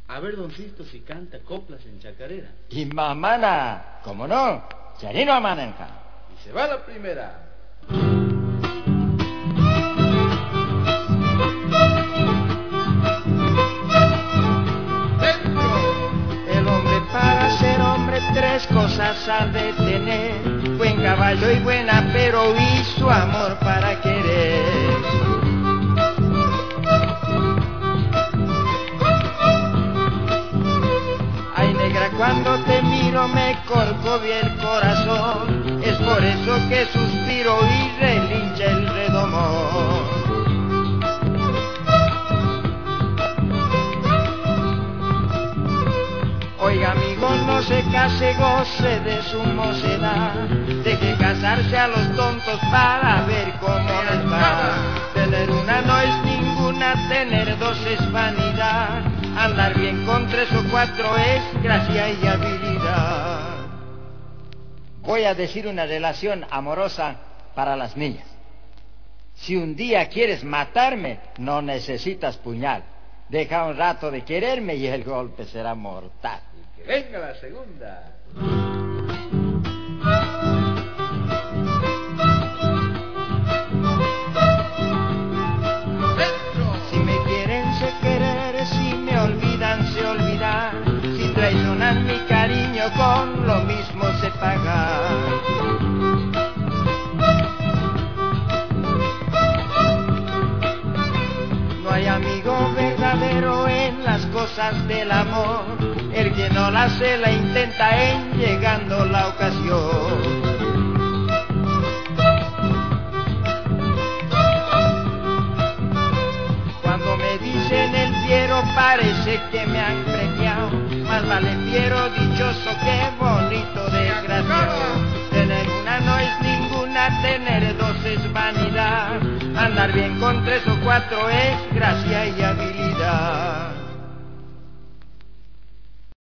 A ver, doncito, si canta coplas en chacarera. Y mamana, ¿cómo no? Charino amanenja. Y se va la primera. El hombre para ser hombre tres cosas ha de tener: buen caballo y buen apero y su amor para querer. Ay, negra, cuando te miro me corcovia el corazón, es por eso que suspiro y relincha el redomón. Oiga, amigo, no se case, goce de su mocedad, deje casarse a los tontos para ver cómo les va. Tener una no es ninguna, tener dos es vanidad, andar bien con tres o cuatro es gracia y habilidad. Voy a decir una relación amorosa para las niñas. Si un día quieres matarme, no necesitas puñal. Deja un rato de quererme y el golpe será mortal. Que venga la segunda. Si me quieren se querer, si me olvidan se olvidar, si traicionan mi cariño con lo mismo se paga. No hay amigo verdadero en las cosas del amor, el que no la hace la intenta en llegando la ocasión. Cuando me dicen el fiero parece que me han premiado, más vale fiero dichoso que bonito desgraciado. Tener una no es ninguna, tener dos es vanidad, andar bien con tres o cuatro es gracia y habilidad.